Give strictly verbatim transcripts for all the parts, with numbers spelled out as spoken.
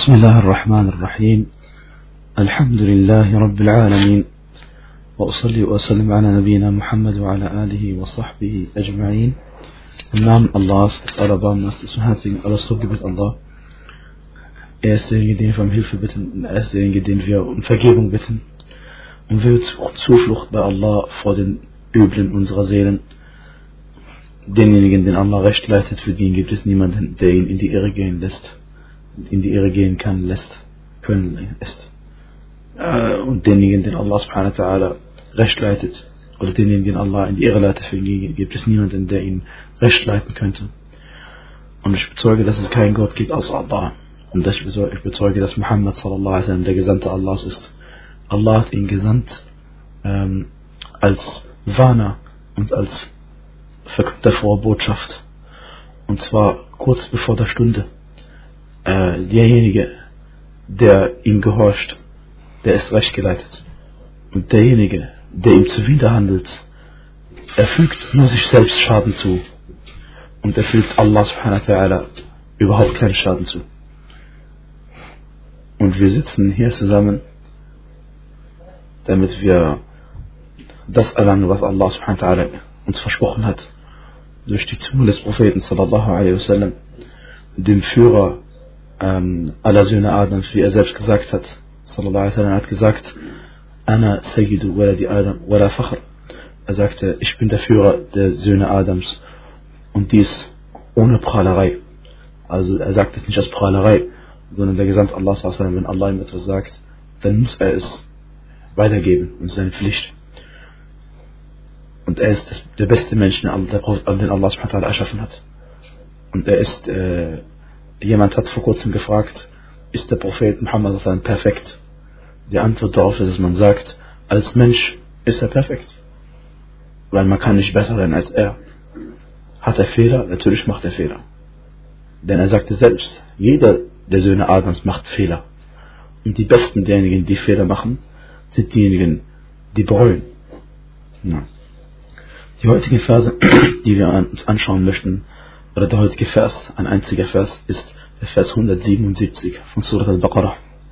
بسم الله الرحمن الرحيم. الحمد لله رب العالمين، وأصلي وأسلم على نبينا محمد وعلى آله وصحبه أجمعين. Im Namen Allahs, des Allerbarmers, des Barmherzigen, alles Lob gebet Allah. Er ist derjenige, den wir um Hilfe bitten, und er ist derjenige, den wir um Vergebung bitten. Und wir Zuflucht bei Allah vor den Üblen unserer Seelen. Denjenigen, den Allah recht leitet, für den gibt es niemanden, der ihn in die Irre gehen lässt, in die Irre gehen kann, lässt, können lässt. Und denjenigen, den Allah subhanahu wa ta'ala recht leitet, oder denjenigen, den Allah in die Irre leitet, für ihn gibt es niemanden, der ihn recht leiten könnte. Und ich bezeuge, dass es keinen Gott gibt außer Allah. Und ich bezeuge, dass Muhammad sallallahu alaihi wasallam der Gesandte Allahs ist. Allah hat ihn gesandt ähm, als Warner und als Verkünder froher Botschaft. Und zwar kurz bevor der Stunde. Äh, derjenige, der ihm gehorcht, der ist recht geleitet. Und derjenige, der ihm zuwiderhandelt, er fügt nur sich selbst Schaden zu. Und er fügt Allah subhanahu wa ta'ala überhaupt keinen Schaden zu. Und wir sitzen hier zusammen, damit wir das erlangen, was Allah subhanahu wa ta'ala uns versprochen hat, durch die Zunge des Propheten sallallahu alaihi wasallam, dem Führer ähm, aller Söhne Adams, wie er selbst gesagt hat. Sallallahu alaihi wasallam hat gesagt: Ana Sayyidu waladi Adam wala Fakhr. Er sagte, ich bin der Führer der Söhne Adams, und dies ohne Prahlerei. Also er sagt es nicht als Prahlerei, sondern der Gesandte Allah sallallahu alaihi wasallam, wenn Allah ihm etwas sagt, dann muss er es weitergeben, und seine Pflicht. Und er ist das, der beste Mensch, den Allah subhanahu wa ta'ala erschaffen hat. Und er ist, äh, jemand hat vor kurzem gefragt, ist der Prophet Muhammad sallallahu alaihi wasallam perfekt? Die Antwort darauf ist, dass man sagt, als Mensch ist er perfekt. Weil man kann nicht besser sein als er. Hat er Fehler? Natürlich macht er Fehler. Denn er sagte selbst, jeder der Söhne Adams macht Fehler. Und die besten derjenigen, die Fehler machen, sind diejenigen, die bereuen. Ja. Die heutigen Verse, die wir uns anschauen möchten, oder der heutige Vers, ein einziger Vers, ist der Vers hundertsiebenundsiebzig von Surah Al-Baqarah.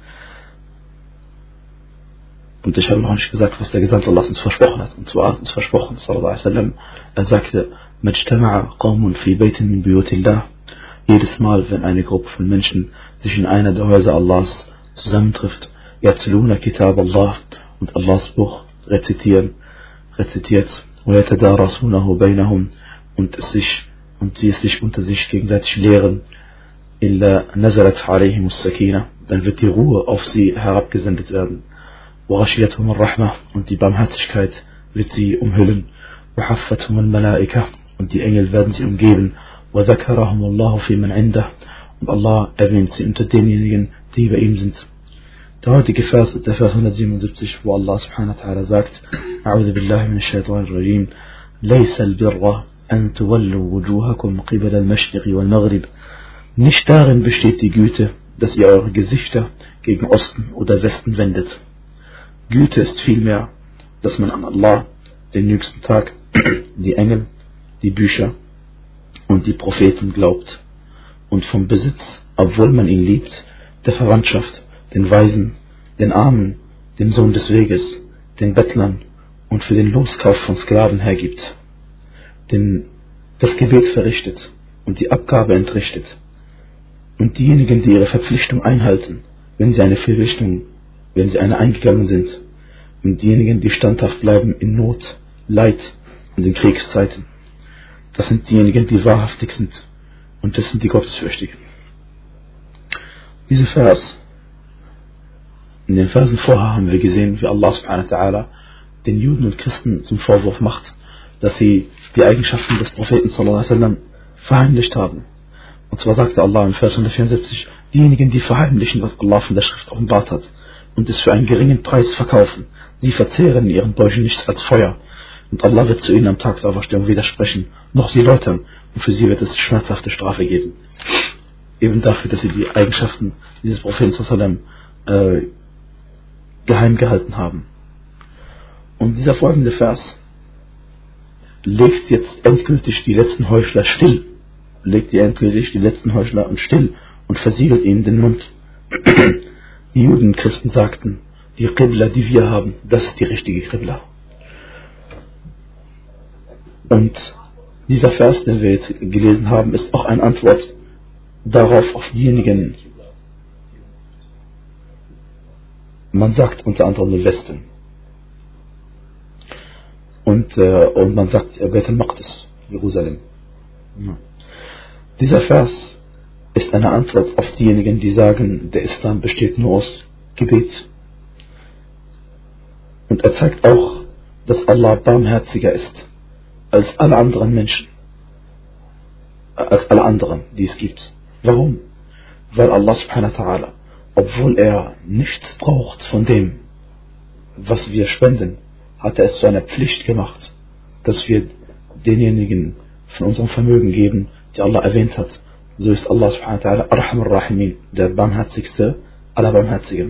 Und ich habe noch nicht gesagt, was der Gesandte Allah uns versprochen hat. Und zwar hat uns versprochen, sallallahu alaihi wasallam, er sagte, Majtama'a qawmun fi baytin min buyutillah. Jedes Mal, wenn eine Gruppe von Menschen sich in einer der Häuser Allahs zusammentrifft, yatluna kitab Allah, und Allahs Buch rezitieren, rezitiert, وَيَتَدَارَسُونَهُ بَيْنَهُمْ, und es sich und sie es sich unter sich gegenseitig lehren, إِلَّا نَزَلَتْ عَلَيْهِمُ السَّكِينَةُ, dann wird die Ruhe auf sie herabgesendet werden, وَغَشِيَتْهُمُ الرَّحْمَةُ, und die Barmherzigkeit wird sie umhüllen, وَحَفَّتْهُمُ الْمَلَائِكَةُ, und die Engel werden sie umgeben, وَذَكَرَهُمُ اللَّهُ فِي مَنْ عِنْدَهُ, und Allah erwähnt sie unter denjenigen, die bei ihm sind. Der heutige Vers ist der Vers hundertsiebenundsiebzig, wo Allah subhanahu wa ta'ala sagt: A'udhu billahi minash shaitanir rajim. Laysa al-birra an tuwallu wujuhakum qibala al-mashriqi wal-maghrib. Nicht darin besteht die Güte, dass ihr eure Gesichter gegen Osten oder Westen wendet. Güte ist vielmehr, dass man an Allah, den jüngsten Tag, die Engel, die Bücher und die Propheten glaubt, und vom Besitz, obwohl man ihn liebt, der Verwandtschaft, den Weisen, den Armen, dem Sohn des Weges, den Bettlern und für den Loskauf von Sklaven hergibt, den das Gebet verrichtet und die Abgabe entrichtet, und diejenigen, die ihre Verpflichtung einhalten, wenn sie eine Verpflichtung, wenn sie eine eingegangen sind, und diejenigen, die standhaft bleiben in Not, Leid und in Kriegszeiten. Das sind diejenigen, die wahrhaftig sind, und das sind die Gottesfürchtigen. Dieser Vers, in den Versen vorher haben wir gesehen, wie Allah subhanahu wa ta'ala den Juden und Christen zum Vorwurf macht, dass sie die Eigenschaften des Propheten sallallahu alaihi wasallam verheimlicht haben. Und zwar sagte Allah im Vers hundertvierundsiebzig, diejenigen, die verheimlichen, was Allah von der Schrift offenbart hat, und es für einen geringen Preis verkaufen, die verzehren in ihren Bäuchen nichts als Feuer. Und Allah wird zu ihnen am Tag der Auferstehung widersprechen, noch sie läutern, und für sie wird es schmerzhafte Strafe geben. Eben dafür, dass sie die Eigenschaften dieses Propheten sallallahu alaihi wasallam äh, geheim gehalten haben. Und dieser folgende Vers legt jetzt endgültig die letzten Heuchler still, legt ihr endgültig die letzten Heuchler still und versiegelt ihnen den Mund, Die Juden und Christen sagten, die Qibla, die wir haben, das ist die richtige Qibla. Und dieser Vers, den wir jetzt gelesen haben, ist auch eine Antwort darauf, auf diejenigen, man sagt unter anderem den Westen. Und, äh, und man sagt Beit al-Maqdis, Jerusalem. Ja. Dieser Vers ist eine Antwort auf diejenigen, die sagen, der Islam besteht nur aus Gebet. Und er zeigt auch, dass Allah barmherziger ist als alle anderen Menschen, als alle anderen, die es gibt. Warum? Weil Allah subhanahu wa ta'ala, obwohl er nichts braucht von dem, was wir spenden, hat er es zu einer Pflicht gemacht, dass wir denjenigen von unserem Vermögen geben, die Allah erwähnt hat. So ist Allah subhanahu wa ta'ala Arhamur Rahimin, der barmherzigste aller Barmherzigen.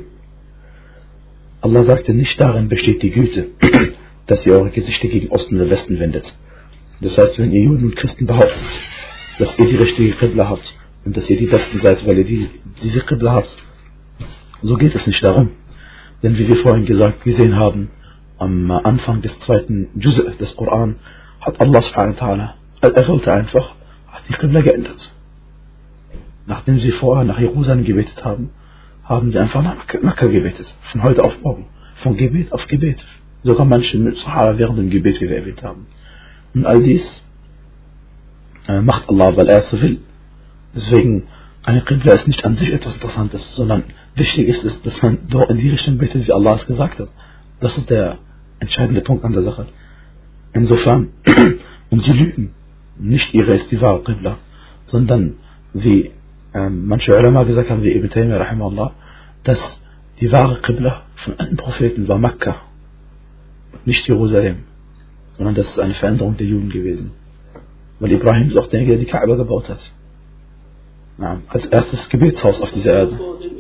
Allah sagte, nicht darin besteht die Güte, dass ihr eure Gesichter gegen Osten oder Westen wendet. Das heißt, wenn ihr Juden und Christen behauptet, dass ihr die richtige Qibla habt und dass ihr die Besten seid, weil ihr die, diese Qibla habt, so geht es nicht darum. Denn wie wir vorhin gesagt gesehen haben, am Anfang des zweiten Juz' des Koran hat Allah subhanahu wa ta'ala, er wollte einfach, hat die Qibla geändert. Nachdem sie vorher nach Jerusalem gebetet haben, haben sie einfach nach Mekka gebetet. Von heute auf morgen. Von Gebet auf Gebet. Sogar manche mit Sahara während dem Gebet, wie wir erwähnt haben. Und all dies äh, macht Allah, weil er es so will. Deswegen, eine Qibla ist nicht an sich etwas Interessantes, sondern wichtig ist es, dass man dort in die Richtung betet, wie Allah es gesagt hat. Das ist der entscheidende Punkt an der Sache. Insofern, und sie lügen. Nicht ihre ist die wahre Qibla, sondern wie ähm, manche Ulama gesagt haben, wie Ibn Taymiyyah rahimahullah, dass die wahre Qibla von allen Propheten war Mekka, nicht Jerusalem, sondern das ist eine Veränderung der Juden gewesen. Weil Ibrahim ist auch derjenige, der die Kaaba gebaut hat. Ja, als erstes Gebetshaus auf dieser Erde.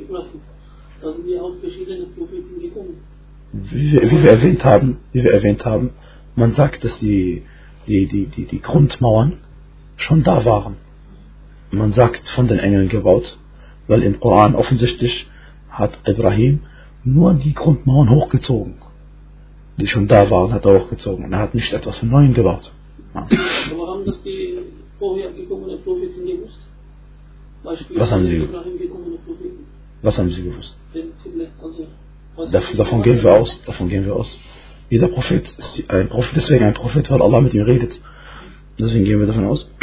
Da sind ja auch verschiedene Propheten gekommen. Wie wir, wie wir erwähnt haben, wie wir erwähnt haben, man sagt, dass die, die, die, die, die Grundmauern schon da waren. Man sagt, von den Engeln gebaut, weil im Koran offensichtlich hat Ibrahim nur die Grundmauern hochgezogen, die schon da waren, hat er hochgezogen. Und er hat nicht etwas von Neuem gebaut. Ja. Aber haben das die vorher gekommenen Propheten gewusst? Beispiel Was haben sie Ibrahim gekommene Propheten. Was haben sie gewusst? Also, Dav- davon gehen wir aus. Davon gehen wir aus. Jeder Prophet ist ein Prophet, deswegen ein Prophet, weil Allah mit ihm redet. Deswegen gehen wir davon aus.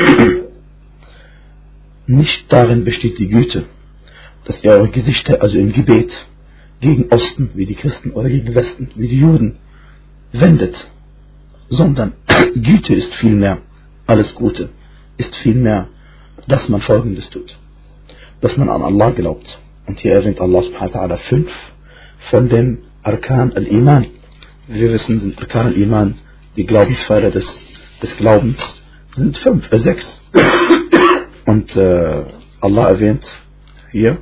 Nicht darin besteht die Güte, dass ihr eure Gesichter, also im Gebet, gegen Osten, wie die Christen, oder gegen Westen, wie die Juden, wendet, sondern Güte ist vielmehr, alles Gute, ist vielmehr, dass man Folgendes tut, dass man an Allah glaubt. Und hier erwähnt Allah subhanahu wa ta'ala fünf von den Arkan al-Iman. Wir wissen, sind Arkan al-Iman, die Glaubenspfeiler des, des Glaubens, sind fünf, äh, sechs. Und äh, Allah erwähnt hier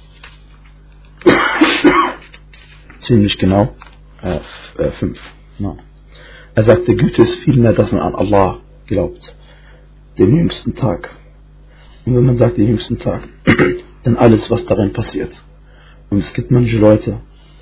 ziemlich genau äh, äh, fünf. No. Er sagte, Güte ist vielmehr, dass man an Allah glaubt, den jüngsten Tag. Und wenn man sagt, den jüngsten Tag, dann alles, was darin passiert. Und es gibt manche Leute,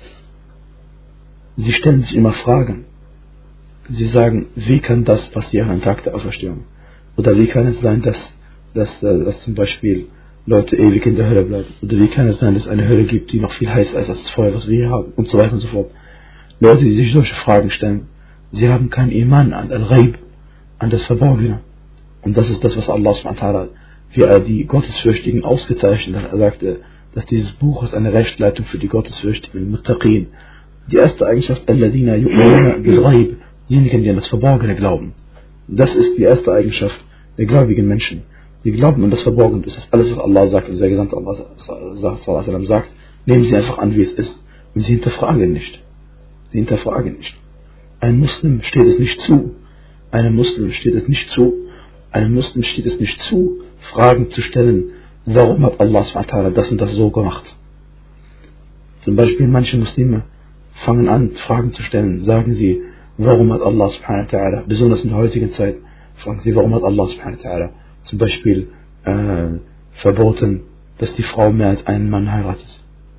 sie stellen sich immer Fragen. Sie sagen, wie kann das passieren am Tag der Auferstehung? Oder wie kann es sein, dass, dass, dass zum Beispiel Leute ewig in der Hölle bleiben? Oder wie kann es sein, dass es eine Hölle gibt, die noch viel heißer ist als das Feuer, was wir hier haben? Und so weiter und so fort. Leute, die sich solche Fragen stellen, sie haben keinen Iman an Al-Ghaib, an das Verborgene. Und das ist das, was Allah subhanahu wa ta'ala, wie er die Gottesfürchtigen ausgezeichnet hat. Er sagte, dass dieses Buch ist eine Rechtsleitung für die Gottesfürchtigen, Muttaqin. Die erste Eigenschaft, Alladina yu'minuna bil-Ghaib, diejenigen, die an das Verborgene glauben. Das ist die erste Eigenschaft der gläubigen Menschen. Die glauben an das Verborgene. Das ist alles, was Allah sagt und der Gesandte Allah sagt. Nehmen sie einfach an, wie es ist. Und sie hinterfragen nicht. Sie hinterfragen nicht. Ein Muslim steht es nicht zu. Einem Muslim steht es nicht zu. Einem Muslim steht es nicht zu, Fragen zu stellen, warum hat Allah subhanahu wa ta'ala das und das so gemacht. Zum Beispiel manche Muslime fangen an, Fragen zu stellen, sagen sie, warum hat Allah subhanahu wa ta'ala, besonders in der heutigen Zeit, fragen sie, warum hat Allah subhanahu wa ta'ala zum Beispiel äh, verboten, dass die Frau mehr als einen Mann heiratet.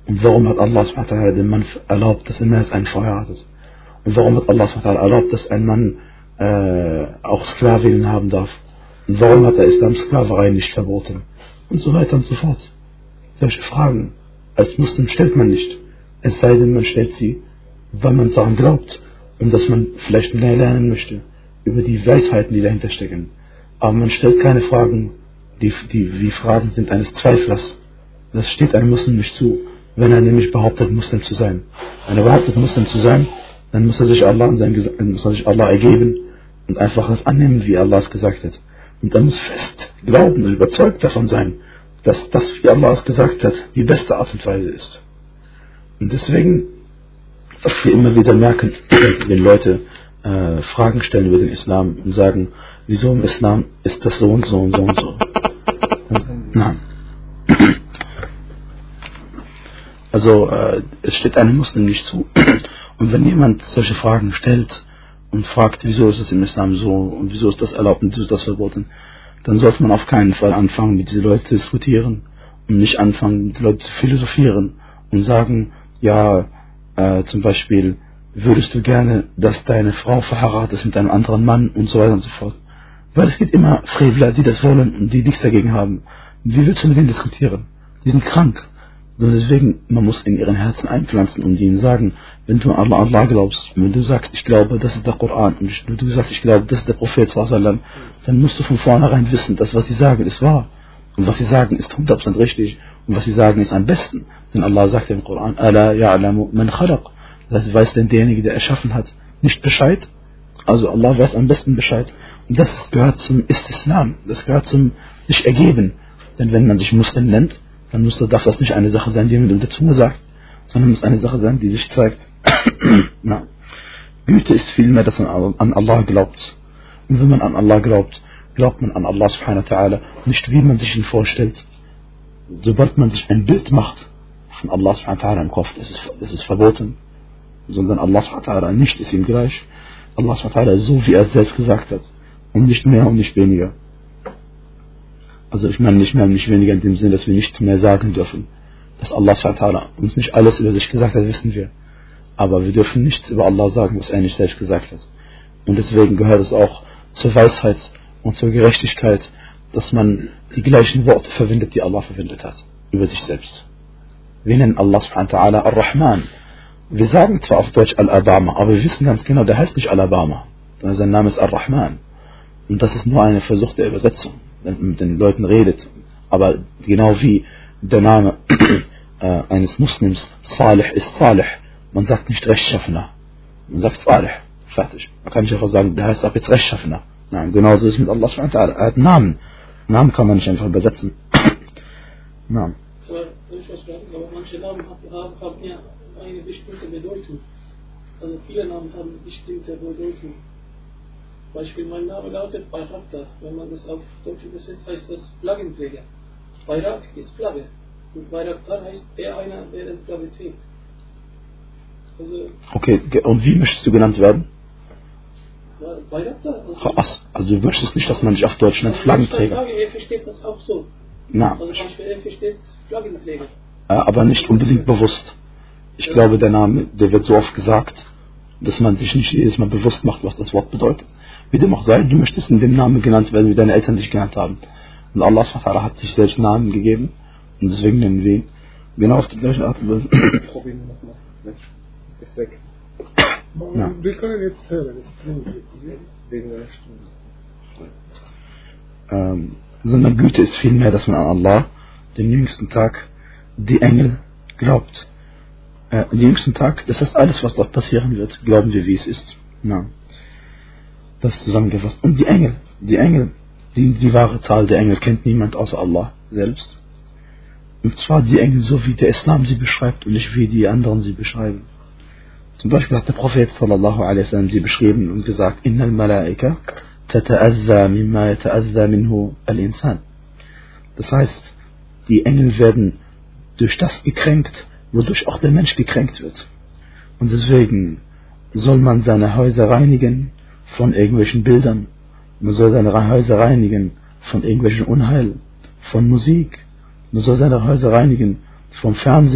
Und warum hat Allah subhanahu wa ta'ala dem Mann erlaubt, dass er mehr als einen Frau heiratet? Und warum hat Allah subhanahu wa ta'ala erlaubt, dass ein Mann äh, auch Sklavinnen haben darf? Und warum hat der Islam Sklaverei nicht verboten? Und so weiter und so fort. Solche Fragen als Muslim stellt man nicht. Es sei denn, man stellt sie, weil man daran glaubt und dass man vielleicht mehr lernen möchte über die Weisheiten, die dahinter stecken. Aber man stellt keine Fragen, die, die wie Fragen sind eines Zweiflers. Das steht einem Muslim nicht zu, wenn er nämlich behauptet, Muslim zu sein. Wenn er behauptet, Muslim zu sein, dann muss er sich Allah, und sein, muss er sich Allah ergeben und einfach das annehmen, wie Allah es gesagt hat. Und er muss fest glauben und überzeugt davon sein, dass das, wie Allah es gesagt hat, die beste Art und Weise ist. Und deswegen, was wir immer wieder merken, wenn Leute äh, Fragen stellen über den Islam und sagen, wieso im Islam ist das so und so und so und so. Nein. Also äh, es steht einem Muslim nicht zu. Und wenn jemand solche Fragen stellt und fragt, wieso ist es im Islam so und wieso ist das erlaubt und wieso ist das verboten, dann sollte man auf keinen Fall anfangen, mit diesen Leuten zu diskutieren und nicht anfangen, mit den Leuten zu philosophieren und sagen, ja, äh, zum Beispiel, würdest du gerne, dass deine Frau verheiratet ist mit einem anderen Mann und so weiter und so fort. Weil es gibt immer Frevler, die das wollen und die nichts dagegen haben. Wie willst du mit denen diskutieren? Die sind krank. So deswegen, man muss in ihren Herzen einpflanzen und ihnen sagen, wenn du an Allah, Allah glaubst, wenn du sagst, ich glaube, das ist der Koran, und wenn du sagst, ich glaube, das ist der Prophet, dann musst du von vornherein wissen, dass was sie sagen ist wahr. Und was sie sagen ist hundert Prozent richtig. Und was sie sagen ist am besten. Denn Allah sagt im Koran, Ala ya'lamu man khalaq. Das heißt, weiß denn derjenige, der erschaffen hat, nicht Bescheid? Also Allah weiß am besten Bescheid. Und das gehört zum Istislam. Das gehört zum sich ergeben. Denn wenn man sich Muslim nennt, dann muss das, darf das nicht eine Sache sein, die man mit der Zunge sagt, sondern muss eine Sache sein, die sich zeigt. Na, Güte ist vielmehr, dass man an Allah glaubt. Und wenn man an Allah glaubt, glaubt man an Allah subhanahu wa ta'ala, nicht wie man sich ihn vorstellt. Sobald man sich ein Bild macht von Allah subhanahu wa ta'ala im Kopf, das ist, das ist verboten, sondern Allah subhanahu wa ta'ala nicht ist ihm gleich. Allah subhanahu wa ta'ala ist so, wie er es selbst gesagt hat. Und nicht mehr und nicht weniger. Also ich meine nicht mehr und nicht weniger in dem Sinne, dass wir nicht mehr sagen dürfen. Dass Allah subhanahu wa ta'ala uns nicht alles über sich gesagt hat, wissen wir. Aber wir dürfen nichts über Allah sagen, was er nicht selbst gesagt hat. Und deswegen gehört es auch zur Weisheit und zur Gerechtigkeit, dass man die gleichen Worte verwendet, die Allah verwendet hat, über sich selbst. Wir nennen Allah subhanahu wa ta'ala Ar-Rahman. Wir sagen zwar auf Deutsch Al-Abama, aber wir wissen ganz genau, der heißt nicht Al-Abama, sondern sein Name ist Ar-Rahman. Und das ist nur eine versuchte Übersetzung, wenn man mit den Leuten redet. Aber genau wie der Name äh, eines Muslims Salih ist Salih, man sagt nicht Rechtschaffener, man sagt Salih, fertig. Man kann nicht einfach sagen, der heißt ab jetzt Rechtschaffener. Nein, genauso ist es mit Allah subhanahu wa ta'ala. Er hat Namen. Namen kann man nicht einfach übersetzen. Namen. Aber ich weiß nicht, aber manche Namen haben, haben ja eine bestimmte Bedeutung. Also viele Namen haben bestimmte Bedeutung. Beispiel, mein Name lautet Bayraktar. Wenn man das auf Deutsch übersetzt, heißt das Flaggenträger. Bayrak ist Flagge. Und Bayraktar heißt der einer, der die Flagge trägt. Also, okay, und wie möchtest du genannt werden? Bayraktar. Also, also du möchtest nicht, dass man dich auf Deutsch nennt Flaggenträger. Sage, er versteht das auch so. Na. Also Beispiel, er versteht Flaggenträger. Äh, aber nicht unbedingt bewusst. Ich ja. glaube, der Name, der wird so oft gesagt, dass man sich nicht jedes Mal bewusst macht, was das Wort bedeutet. Wie dem auch sei, du möchtest in dem Namen genannt werden, wie deine Eltern dich genannt haben. Und Allah subhanahu wa ta'ala hat sich selbst Namen gegeben und deswegen nennen wir ihn genau auf die gleiche Art und Weise. Probieren wir nochmal. Ist weg. Ja. Wir können jetzt hören, es klingt jetzt wegen einer Stunde. Ähm, sondern Güte ist vielmehr, dass man an Allah, den jüngsten Tag, die Engel glaubt. Äh, den jüngsten Tag, das heißt alles, was dort passieren wird, glauben wir, wie es ist. Ja. Das zusammengefasst. Und die Engel, die Engel, die, die wahre Zahl der Engel kennt niemand außer Allah selbst. Und zwar die Engel, so wie der Islam sie beschreibt und nicht wie die anderen sie beschreiben. Zum Beispiel hat der Prophet sallallahu alaihi wasallam sie beschrieben und gesagt, Innal Malaika tata'azza mimma yata'azza minhu al-Insan. Das heißt, die Engel werden durch das gekränkt, wodurch auch der Mensch gekränkt wird. Und deswegen soll man seine Häuser reinigen von irgendwelchen Bildern. Man soll seine Häuser reinigen von irgendwelchen Unheil, von Musik. Man soll seine Häuser reinigen vom Fernsehen,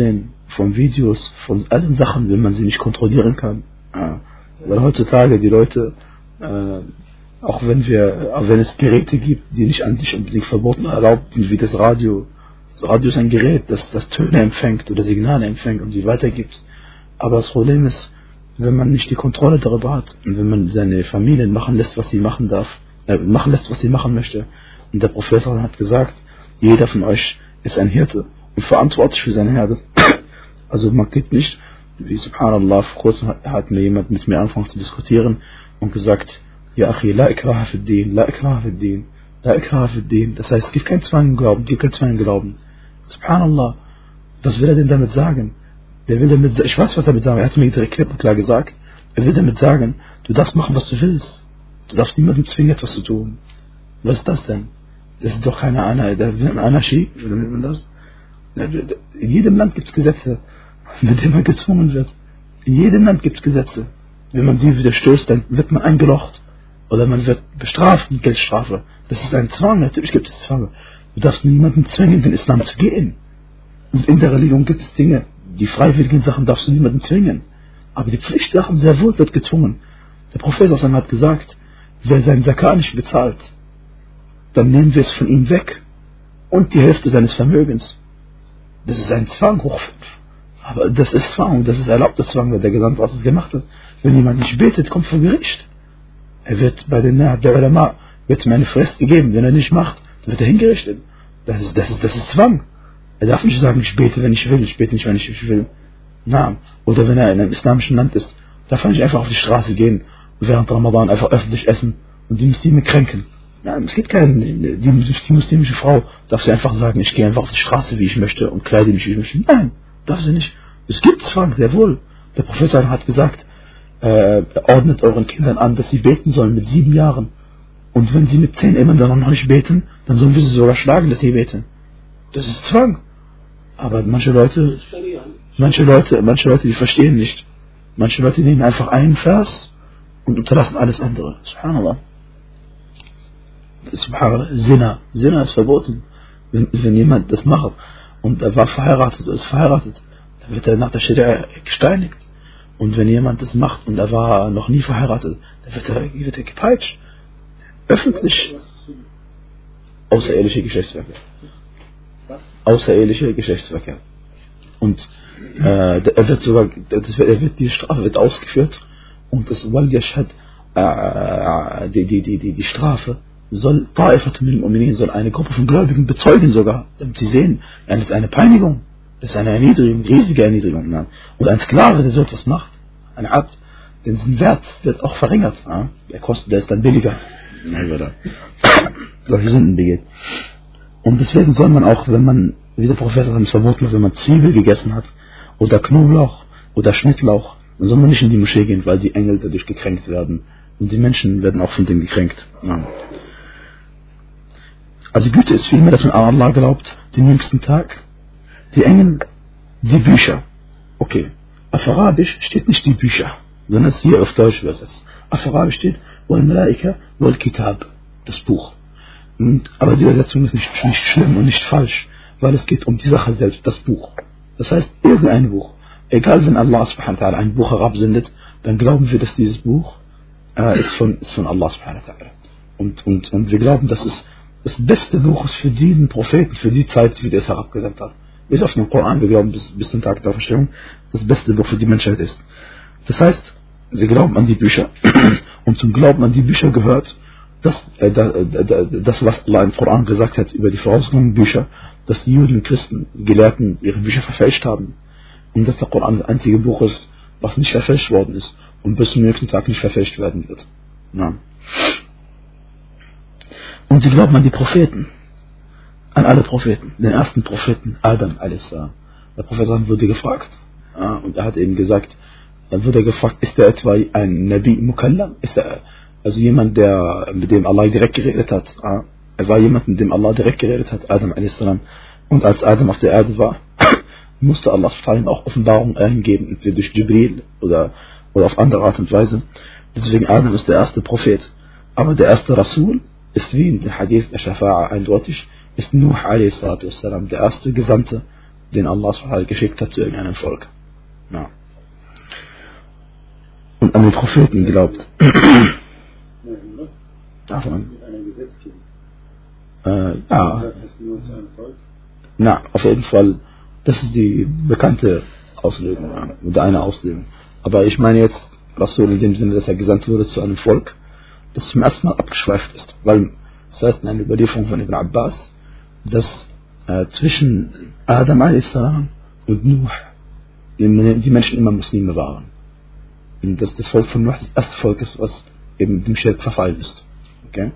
von Videos, von allen Sachen, wenn man sie nicht kontrollieren kann. Ja. Weil heutzutage die Leute, äh, auch wenn wir, auch wenn es Geräte gibt, die nicht an sich unbedingt verboten erlaubt sind, wie das Radio. Das Radio ist ein Gerät, das, das Töne empfängt oder Signale empfängt und sie weitergibt. Aber das Problem ist, wenn man nicht die Kontrolle darüber hat und wenn man seine Familie machen lässt, was sie machen darf, äh, machen lässt, was sie machen möchte. Und der Prophet hat gesagt, jeder von euch ist ein Hirte und verantwortlich für seine Herde. Also man geht nicht, wie Subhanallah, vor kurzem hat, hat mir jemand mit mir angefangen zu diskutieren und gesagt, ja Achi, la ikraha fi din, la ikraha fi din, la ikraha fi din. Das heißt, es gibt keinen Zwang im Glauben, es gibt keinen Zwang im Glauben. Subhanallah, was will er denn damit sagen? Der will damit, ich weiß, was er damit sagen, er hat mir direkt klipp und klar gesagt, er will damit sagen, du darfst machen, was du willst. Du darfst niemandem zwingen, etwas zu tun. Was ist das denn? Das ist doch keine Anarchie, wie nennt man das? In jedem Land gibt es Gesetze, mit denen man gezwungen wird. In jedem Land gibt es Gesetze. Wenn man sie widerstößt, dann wird man eingelocht. Oder man wird bestraft mit Geldstrafe. Das ist ein Zwang, natürlich gibt es Zwang. Du darfst niemanden zwingen, in den Islam zu gehen. Und in der Religion gibt es Dinge, die freiwilligen Sachen darfst du niemanden zwingen. Aber die Pflichtsachen sehr wohl wird gezwungen. Der Prophet hat gesagt, wer seinen Zakat nicht bezahlt, dann nehmen wir es von ihm weg und die Hälfte seines Vermögens. Das ist ein Zwang hoch fünf. Aber das ist Zwang, das ist erlaubter Zwang, weil der Gesandte was es gemacht hat. Wenn jemand nicht betet, kommt vor Gericht. Er wird bei den Mehrheit der Ulama, wird ihm eine Frist gegeben. Wenn er nicht macht, dann wird er hingerichtet. Das ist, das ist, das ist Zwang. Er darf nicht sagen, ich bete, wenn ich will, ich bete nicht, wenn ich will. Na, oder wenn er in einem islamischen Land ist, darf er nicht einfach auf die Straße gehen und während Ramadan einfach öffentlich essen und die Muslime kränken. Ja, es gibt keine, die, die muslimische Frau darf sie einfach sagen, ich gehe einfach auf die Straße, wie ich möchte und kleide mich, wie ich möchte. Nein, darf sie nicht. Es gibt Zwang, sehr wohl. Der Prophet hat gesagt, äh, ordnet euren Kindern an, dass sie beten sollen mit sieben Jahren. Und wenn sie mit zehn immer dann noch nicht beten, dann sollen wir sie sogar schlagen, dass sie beten. Das ist Zwang. Aber manche Leute, manche Leute, manche Leute, die verstehen nicht. Manche Leute nehmen einfach einen Vers und unterlassen alles andere. Subhanallah. Subhanallah. Zina. Zina ist verboten. Wenn, wenn jemand das macht und er war verheiratet oder ist verheiratet, dann wird er nach der Scharia gesteinigt. Und wenn jemand das macht und er war noch nie verheiratet, dann wird er, wird er gepeitscht. Öffentlich. Außereheliche Geschlechtsverkehr. Außereheliche Geschlechtsverkehr. Und äh, er wird sogar, das wird, er wird, diese Strafe wird ausgeführt und das Wal Yashhad, äh, die, die, die, die, die Strafe soll Ta'ifat min al-Mu'minin, soll eine Gruppe von Gläubigen bezeugen sogar, damit sie sehen, das ist eine Peinigung, das ist eine Erniedrigung, riesige Erniedrigung. Ja. Und ein Sklave, der so etwas macht, ein Abd, denn sein Wert wird auch verringert, ja. Der kostet, der ist dann billiger, ja, solche Sünden begeht. Und deswegen soll man auch, wenn man, wie der Prophet hat es verboten, wenn man Zwiebel gegessen hat, oder Knoblauch, oder Schnittlauch, dann soll man nicht in die Moschee gehen, weil die Engel dadurch gekränkt werden. Und die Menschen werden auch von dem gekränkt. Ja. Also Güte ist vielmehr, dass man an Allah glaubt, den jüngsten Tag, die Engel, die Bücher. Okay, auf Arabisch steht nicht die Bücher, sondern es hier auf Deutsch übersetzt. Auf Arabisch steht, wal Malaika wal Kitab, das Buch. Und, aber die Übersetzung ist nicht, nicht schlimm und nicht falsch, weil es geht um die Sache selbst, das Buch. Das heißt, irgendein Buch. Egal, wenn Allah subhanahu wa ta'ala ein Buch herabsendet, dann glauben wir, dass dieses Buch äh, ist, von, ist von Allah subhanahu wa ta'ala. Und, und, und wir glauben, dass es das beste Buch ist für diesen Propheten, für die Zeit, wie der es herabgesandt hat. Bis auf den Koran, wir glauben, bis, bis zum Tag der Auferstehung, das beste Buch für die Menschheit ist. Das heißt, wir glauben an die Bücher. Und zum Glauben an die Bücher gehört, dass, äh, das, was Allah im Koran gesagt hat über die vorausgegangenen Bücher, dass die Juden und Christen, die Gelehrten, ihre Bücher verfälscht haben. Und dass der Koran das einzige Buch ist, was nicht verfälscht worden ist und bis zum nächsten Tag nicht verfälscht werden wird. Ja. Und sie glauben an die Propheten, an alle Propheten, den ersten Propheten, Adam a s. Der Prophet wurde gefragt, ja, und er hat eben gesagt, dann wurde er gefragt, ist er etwa ein Nabi Mukallam? Ist er also jemand, der mit dem Allah direkt geredet hat? Ja? Er war jemand, mit dem Allah direkt geredet hat, Adam a s. Und als Adam auf der Erde war, musste Allah auch Offenbarungen eingeben, entweder durch Jibril oder, oder auf andere Art und Weise. Deswegen Adam ist der erste Prophet. Aber der erste Rasul ist wie in dem Hadith der Shafa'a eindeutig, ist Nuh a s. der erste Gesandte den Allah subhanahu geschickt hat zu irgendeinem Volk. Ja. Und an den Propheten glaubt. Davon. Äh, ja. Na, auf jeden Fall, das ist die bekannte Auslegung, oder eine Auslegung. Aber ich meine jetzt, Rasul in dem Sinne, dass er gesandt wurde zu einem Volk, das zum ersten Mal abgeschweift ist. Weil das heißt in einer Überlieferung von Ibn Abbas, dass äh, zwischen Adam a s. und Nuh die, die Menschen immer Muslime waren. Und dass das Volk von Nuh das erste Volk ist, was eben dem Schirk verfallen ist. Okay?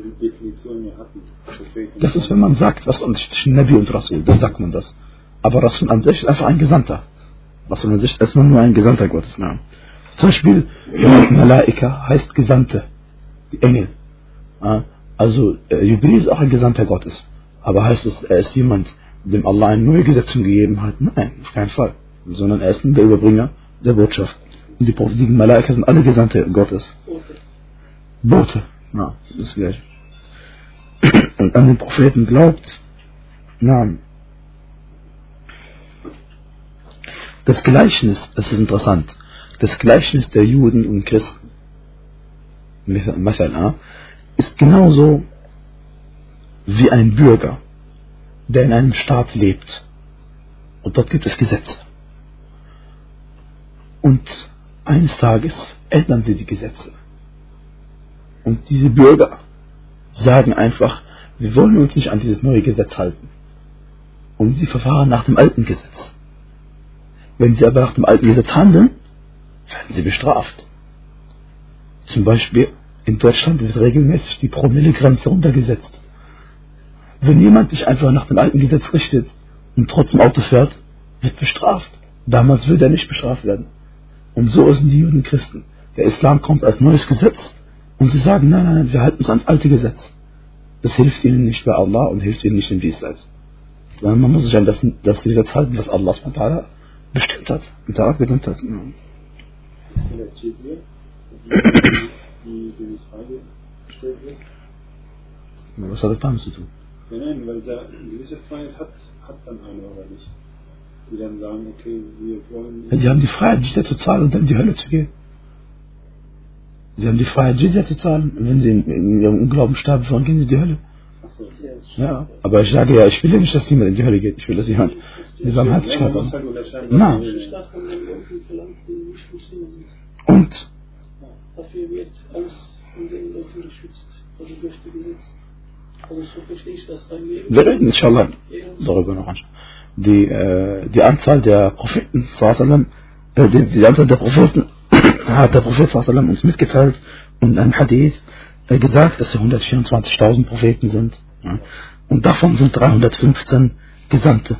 Das ist, wenn man sagt, was zwischen Nabi und Rasul, dann sagt man das. Aber Rasul an sich ist einfach ein Gesandter. Rasul an sich ist erstmal nur ein Gesandter Gottes. Na. Zum Beispiel, Malaika heißt Gesandte, die Engel. Also, Jibril ist auch ein Gesandter Gottes. Aber heißt es, er ist jemand, dem Allah eine neue Gesetzung gegeben hat? Nein, auf keinen Fall. Sondern er ist nur der Überbringer der Botschaft. Und die Propheten Malaika sind alle Gesandte Gottes. Bote. Na, das ist gleich. Und an den Propheten glaubt, na, das Gleichnis, das ist interessant, das Gleichnis der Juden und Christen, ist genauso wie ein Bürger, der in einem Staat lebt. Und dort gibt es Gesetze. Und eines Tages ändern sie die Gesetze. Und diese Bürger sagen einfach, wir wollen uns nicht an dieses neue Gesetz halten. Und sie verfahren nach dem alten Gesetz. Wenn sie aber nach dem alten Gesetz handeln, werden sie bestraft. Zum Beispiel in Deutschland wird regelmäßig die Promillegrenze runtergesetzt. Wenn jemand sich einfach nach dem alten Gesetz richtet und trotzdem Auto fährt, wird bestraft. Damals würde er nicht bestraft werden. Und so sind die Juden und Christen. Der Islam kommt als neues Gesetz und sie sagen, nein, nein, nein, wir halten uns ans alte Gesetz. Das hilft ihnen nicht bei Allah und hilft ihnen nicht im Diesseits. Sondern man muss sich an das, das Gesetz halten, was Allah subhanahu wa ta'ala bestimmt hat und darauf bestimmt hat. Was hat das damit zu tun? Ja, nein, weil da eine gewisse Freiheit hat, hat dann einer oder nicht. Die dann sagen, okay, wir wollen... Ja, sie haben die Freiheit, Jizya zu zahlen und dann in die Hölle zu gehen. Sie haben die Freiheit, Jizya zu zahlen und wenn sie in, in ihrem Unglauben sterben wollen, gehen sie in die Hölle. Ach so, ja, aber ich sage ja, ich will ja nicht, dass jemand in die Hölle geht. Ich will, dass jemand die Barmherzigkeit hat. Na. Und? Dafür wird alles von den Leuten geschützt, also durch die Gesetze. Also so verstehe ich das dann Leben. Wir reden inshallah darüber noch. Die, äh, die Anzahl der Propheten, äh, die, die Anzahl der Propheten hat der Prophet uns mitgeteilt und in einem Hadith äh, gesagt, dass es hundertvierundzwanzigtausend Propheten sind. Ja. Und davon sind dreihundertfünfzehn Gesandte.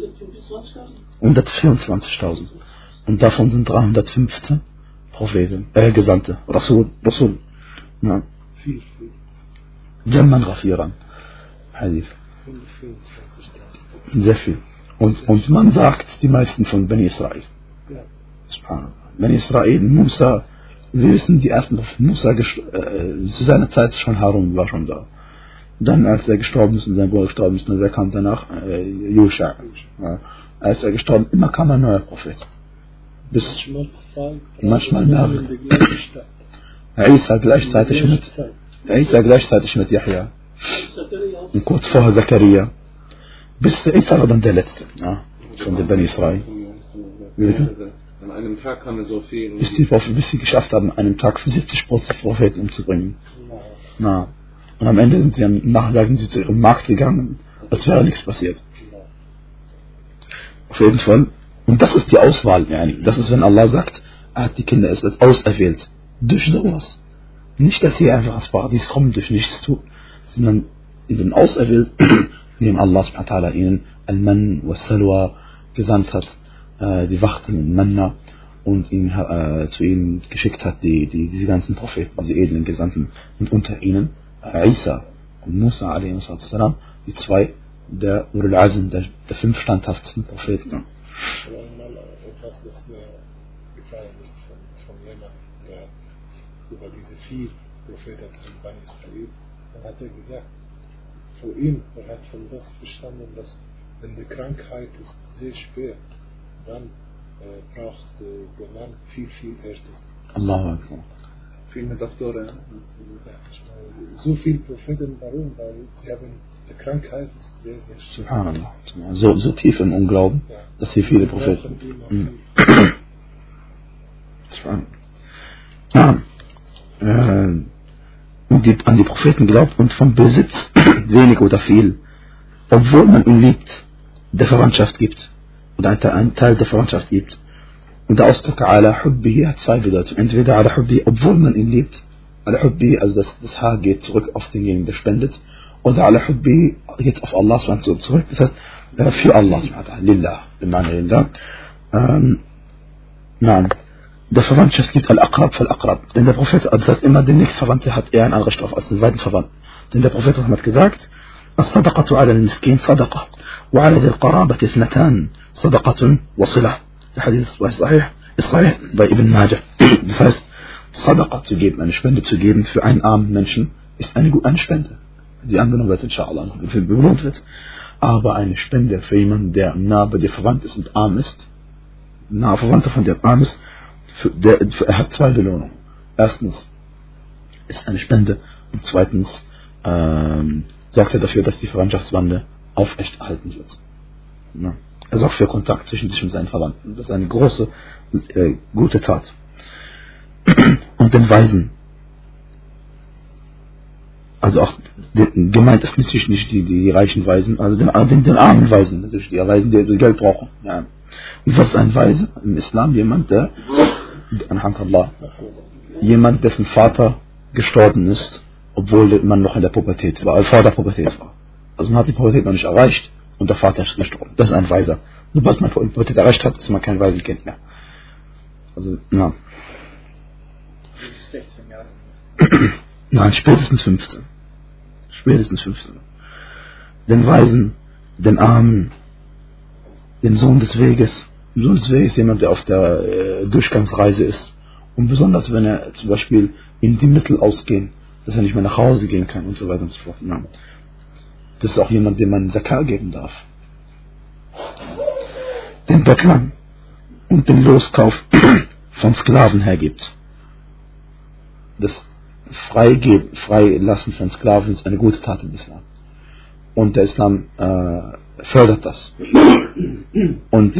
hundertvierundzwanzigtausend. Und davon sind dreihundertfünfzehn Propheten, äh, Gesandte, Rasul, Rasul. Ja. Jamman Rafiran. Hadith. Sehr viel. Und, und man sagt, die meisten von Bani Israel. Ja. Bani Israel, Musa, wir wissen, die ersten Propheten, Musa, äh, zu seiner Zeit schon Harun war schon da. Dann, als er gestorben ist und sein Bruder gestorben ist, wer kam danach? Äh, Yusha. Ja. Als er gestorben ist, immer kam ein neuer Prophet. Bis manchmal mehrere. Isa gleichzeitig mit Isa gleichzeitig mit Yahya. Und kurz vorher Zakaria. Bis Isa war dann der letzte, ja, von den Bani Israel. Wie bitte? An einem Tag haben wir so viel. Bis die Propheten, bis sie geschafft haben, an einem Tag für siebzig Prozent Propheten umzubringen. Na. Und am Ende sind sie am Nachmittag sind sie zu ihrem Markt gegangen, als wäre nichts passiert. Auf jeden Fall. Und das ist die Auswahl, yani. Das ist, wenn Allah sagt, er hat die Kinder erst auserwählt. Durch sowas. Nicht, dass sie einfach ins Paradies kommen durch nichts tun, sondern ihnen auserwählt, indem Allah subhanahu wa ta'ala ihnen Al-Man wa Salwa gesandt hat, äh, die Wachten in Manna, und ihn äh, zu ihnen geschickt hat, die, die, diese ganzen Propheten, diese edlen Gesandten, und unter ihnen äh, Isa und Musa alaihi wassalam, die zwei der Ulul Azm, der, der fünf standhaftesten Propheten. Mal etwas, das mir gefallen ist von, von jemandem, der über diese vier Propheten zum Bani Israel, dann hat er gesagt, für ihn, er hat von das verstanden, dass wenn die Krankheit ist, sehr schwer. Dann äh, braucht äh, der Mann viel, viel Härte. Allahu Akbar. Viel mehr Doktoren. So viele Propheten, warum? Weil sie haben die Krankheit sehr, sehr schwer. Subhanallah. So, so tief im Unglauben, Ja. dass hier viele Sie Propheten. brauchen immer Mhm. viel. Ja. Äh, und die, an die Propheten glaubt und vom Besitz wenig oder viel, obwohl man ihn liebt, der Verwandtschaft gibt oder einen Teil der Verwandtschaft gibt. Und der Ausdruck ala hubbihi hat zwei Bedeutungen. Entweder ala hubbihi, obwohl man ihn liebt, ala hubbihi, also das, das Haar geht zurück auf denjenigen, der spendet, oder ala hubbihi geht auf Allah zurück, das heißt äh, für Allah, lillah, lillah. Ähm, nein. Der Verwandtschaft gibt Al-Aqrab fal-Aqrab. Denn der Prophet, das heißt immer, der nächstverwandte hat eher ein Anrecht auf als den weiten Verwandten. Denn der Prophet hat gesagt, الصدقة على المسكين صدقة وعلى ذي القرابة اثنتان صدقة وصلة. Der Hadith ist sahih, ist sahih bei Ibn Majah. Das heißt, Sadaqa zu geben, eine Spende zu geben für einen armen Menschen, ist eine gute Spende. Die angenommen wird, inshallah, noch belohnt wird. Aber eine Spende für jemanden, der nah bei dir verwandt ist und arm ist, nahe Verwandter von dem arm ist, für der, für, er hat zwei Belohnungen. Erstens ist eine Spende und zweitens ähm, sorgt er dafür, dass die Verwandtschaftsbande aufrechterhalten wird. Ja. Er sorgt für Kontakt zwischen sich und seinen Verwandten. Das ist eine große, äh, gute Tat. Und den Weisen. Also auch den, gemeint ist natürlich nicht die, die, die reichen Weisen, also den, den, den armen Weisen, natürlich die Weisen, die, die Geld brauchen. Ja. Und was ist ein Weise? Im Islam jemand, der, anhamdulillah, jemand, dessen Vater gestorben ist, obwohl man noch in der Pubertät war, vor der Pubertät war. Also man hat die Pubertät noch nicht erreicht und der Vater ist gestorben. Das ist ein Weiser. Sobald man die Pubertät erreicht hat, ist man kein Waisenkind mehr. Also, ja. sechzehn Jahre. Nein, spätestens fünfzehn. Spätestens fünfzehn. Den Weisen, den Armen, den Sohn des Weges. Der Sohn des Weges ist jemand, der auf der äh, Durchgangsreise ist. Und besonders, wenn er zum Beispiel in die Mittel ausgehen, dass er nicht mehr nach Hause gehen kann und so weiter und so fort. Ja. Das ist auch jemand, dem man Zakah geben darf. Den Bettlern und den Loskauf von Sklaven hergibt. Das Freigeben, Freilassen von Sklaven ist eine gute Tat im Islam. Und der Islam äh, fördert das. Und,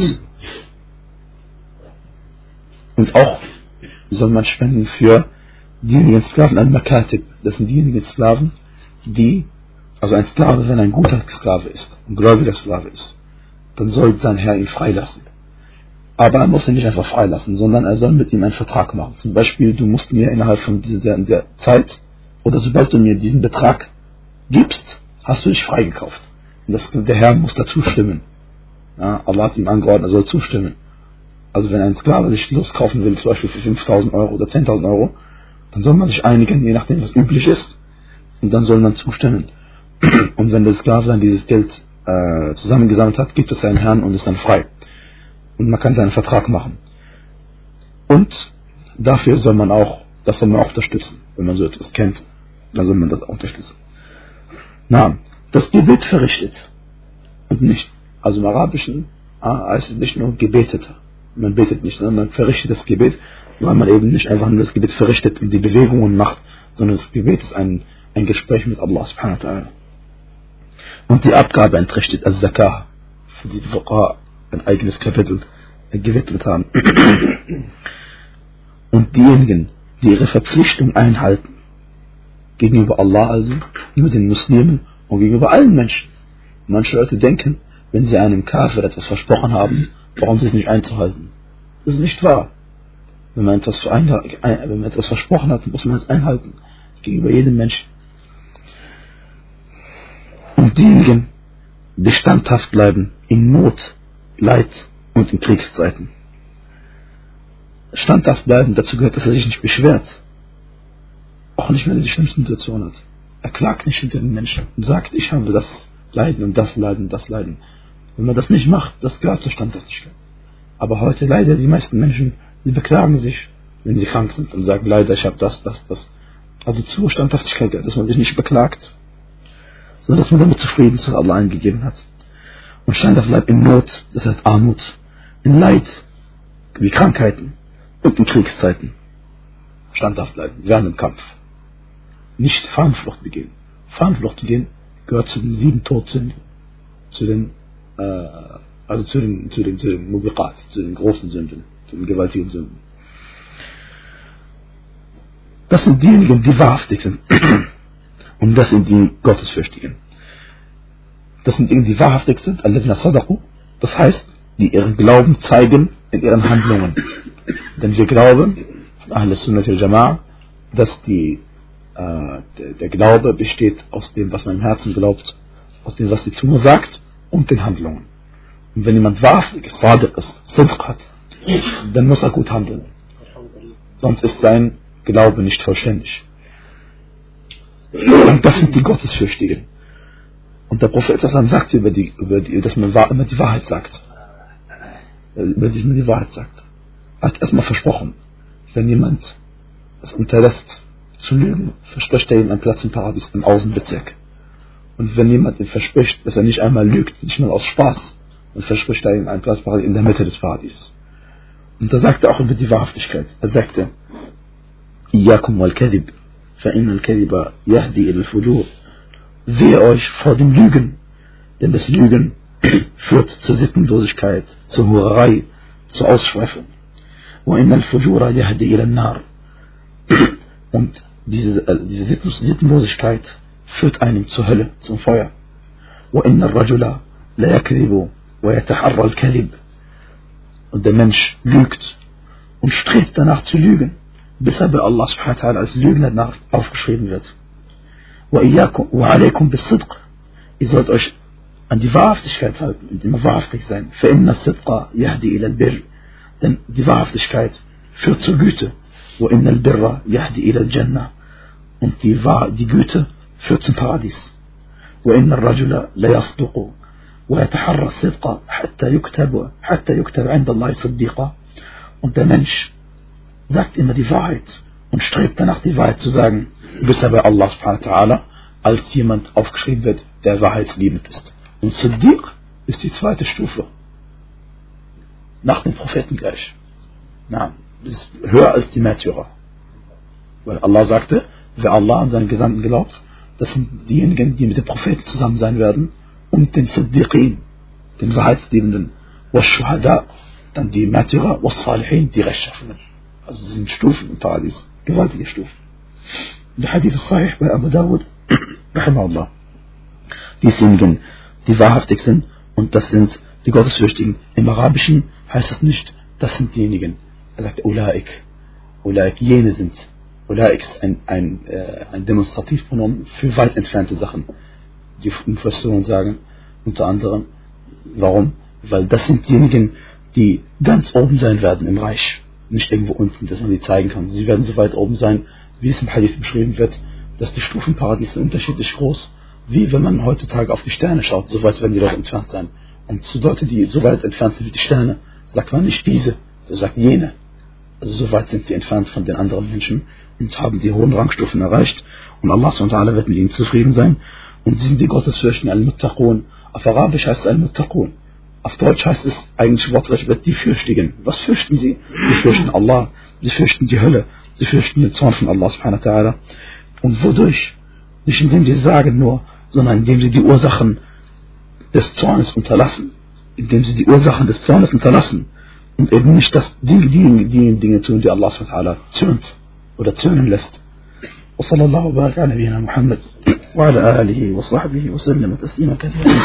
und auch soll man spenden für diejenigen Sklaven, Al-Makatib. Das sind diejenigen Sklaven, die, also ein Sklave, wenn ein guter Sklave ist, ein gläubiger Sklave ist, dann soll sein Herr ihn freilassen. Aber er muss ihn nicht einfach freilassen, sondern er soll mit ihm einen Vertrag machen. Zum Beispiel, du musst mir innerhalb von dieser der Zeit, oder sobald du mir diesen Betrag gibst, hast du dich freigekauft. Und das, der Herr muss dazu stimmen. Ja, Allah hat ihm angeordnet, er soll zustimmen. Also wenn ein Sklave sich loskaufen will, zum Beispiel für fünftausend Euro oder zehntausend Euro, dann soll man sich einigen, je nachdem was üblich ist, und dann soll man zustimmen. Und wenn der Sklave dann dieses Geld äh, zusammengesammelt hat, gibt es seinen Herrn und ist dann frei. Und man kann seinen Vertrag machen. Und dafür soll man auch, das soll man auch unterstützen. Wenn man so etwas kennt, dann soll man das auch unterstützen. Na, das Gebet verrichtet. Und nicht, also im Arabischen ah, heißt es nicht nur gebetet. Man betet nicht, sondern man verrichtet das Gebet, weil man eben nicht einfach nur das Gebet verrichtet und die Bewegungen macht, sondern das Gebet ist ein, ein Gespräch mit Allah subhanahu wa ta'ala. Und die Abgabe entrichtet, als Zakah, für die Fuqaha ein eigenes Kapitel gewidmet haben. Und diejenigen, die ihre Verpflichtung einhalten, gegenüber Allah also, nur den Muslimen und gegenüber allen Menschen. Manche Leute denken, wenn sie einem Kafir etwas versprochen haben, warum sie es nicht einzuhalten. Das ist nicht wahr. Wenn man etwas, wenn man etwas versprochen hat, muss man es einhalten. Gegenüber jedem Menschen. Und diejenigen, die standhaft bleiben in Not, Leid und in Kriegszeiten. Standhaft bleiben, dazu gehört, dass er sich nicht beschwert. Auch nicht, wenn er die schlimmste Situation hat. Er klagt nicht hinter den Menschen und sagt, ich habe das Leiden und das Leiden und das Leiden. Wenn man das nicht macht, das gehört zur Standhaftigkeit. Aber heute leider, die meisten Menschen, die beklagen sich, wenn sie krank sind und sagen, leider, ich habe das, das, das. Also zur Standhaftigkeit gehört, dass man sich nicht beklagt, sondern dass man damit zufrieden ist, was Allah eingegeben hat. Und standhaft bleiben in Not, das heißt Armut, in Leid, wie Krankheiten und in Kriegszeiten. Standhaft bleiben, während dem Kampf. Nicht Fahnenflucht begehen. Fahnenflucht begehen gehört zu den sieben Todsünden, zu den, äh, also zu den, zu den, zu den Mubiqat, zu den großen Sünden, zu den gewaltigen Sünden. Das sind diejenigen, die wahrhaftig sind. Und das sind die Gottesfürchtigen. Das sind diejenigen, die wahrhaftig sind, alladhina sadaqu, das heißt, die ihren Glauben zeigen in ihren Handlungen. Denn wir glauben, Ahl Sunnah wal Jama'a, dass die, äh, der, der Glaube besteht aus dem, was man im Herzen glaubt, aus dem, was die Zunge sagt und den Handlungen. Und wenn jemand wahrhaftig ist, sadiq ist, Sidq hat, dann muss er gut handeln. Sonst ist sein Glaube nicht vollständig. Und das sind die Gottesfürchtigen. Und der Prophet sagt über die, über die, dass man immer die Wahrheit sagt. Über die man die Wahrheit sagt. Er hat erstmal versprochen, wenn jemand es unterlässt zu lügen, verspricht er ihm einen Platz im Paradies, im Außenbezirk. Und wenn jemand ihm verspricht, dass er nicht einmal lügt, nicht mal aus Spaß, dann verspricht er ihm einen Platz in der Mitte des Paradieses. Und da sagt er auch über die Wahrhaftigkeit. Er sagte, Iyakum wal Kadhib, fa inna al-Kadhiba yahdi ila al-Fujur. Wehe euch vor dem Lügen, denn das Lügen führt zur Sittenlosigkeit, zur Hurerei, zur Ausschweifung. Wa inna al-Fujura yahdi ila an-Nar. Und diese, äh, diese Sittenlosigkeit führt einen zur Hölle, zum Feuer. Wa inna al-Rajula la yakdhibu wa yataharra al-Kadhib. Und der Mensch lügt und strebt danach zu lügen, bis er bei Allah subhanahu wa ta'ala als Lügner aufgeschrieben wird. Wa alaykum bis-Sidq. Ihr sollt euch an die Wahrhaftigkeit halten und immer wahrhaftig sein. Fa inna as-Sidqa yahdi ila al-Birr. Denn die Wahrhaftigkeit führt zur Güte. Wa inna al-Birra yahdi ila al-Jannah. Und die, die Güte führt zum Paradies. Wa inna ar-Rajula la yasduqu wa yataharra as-Sidqa hatta yuktabu hatta yuktabu 'inda Allah siddiqa. Und der Mensch sagt immer die Wahrheit und strebt danach, die Wahrheit zu sagen, bis er bei Allah subhanahu wa ta'ala als jemand aufgeschrieben wird, der wahrheitsliebend ist. Und Siddiq ist die zweite Stufe. Nach dem Propheten gleich. Na, das ist höher als die Märtyrer. Weil Allah sagte, wer Allah und seinen Gesandten glaubt, das sind diejenigen, die mit dem Propheten zusammen sein werden und den Siddiqin, den Wahrheitsliebenden, was Shuhada, dann die Märtyrer, was Salihin, die Rechtschaffenen. Also sie sind Stufen im Paradies, gewaltige Stufen. Der Hadith ist sahih bei Abu Dawud, rahimahullah. Diejenigen, die wahrhaftig sind, und das sind die Gottesfürchtigen. Im Arabischen heißt es nicht, das sind diejenigen. Er sagt, Ulaik. Ulaik, jene sind. Ulaik ist ein, ein, äh, ein Demonstrativpronomen für weit entfernte Sachen. Die Mufassiren sagen, unter anderem, warum? Weil das sind diejenigen, die ganz oben sein werden im Reich. Nicht irgendwo unten, dass man die zeigen kann. Sie werden so weit oben sein, wie es im Hadith beschrieben wird, dass die Stufen Paradies sind unterschiedlich groß, wie wenn man heutzutage auf die Sterne schaut, so weit werden die dort entfernt sein. Und zu Leute, die so weit entfernt sind wie die Sterne, sagt man nicht diese, so sagt jene. Also so weit sind sie entfernt von den anderen Menschen und haben die hohen Rangstufen erreicht. Und Allah subhanahu wa ta'ala wird mit ihnen zufrieden sein. Und sie sind die Gottesfürchten, Al-Muttaqun. Auf Arabisch heißt es Al-Muttaqun. Auf Deutsch heißt es eigentlich wortwörtlich die Fürchtigen. Was fürchten sie? Sie fürchten Allah, sie fürchten die Hölle, sie fürchten den Zorn von Allah subhanahu wa ta'ala. Und wodurch? Nicht indem sie sagen nur, sondern indem sie die Ursachen des Zornes unterlassen. Indem sie die Ursachen des Zornes unterlassen. Und eben nicht das Dinge, die, die Dinge tun, die Allah subhanahu wa ta'ala zürnt oder zürnen lässt. وصلى الله وبارك على نبينا محمد وعلى آله وصحبه وسلم تسليما كثيرا.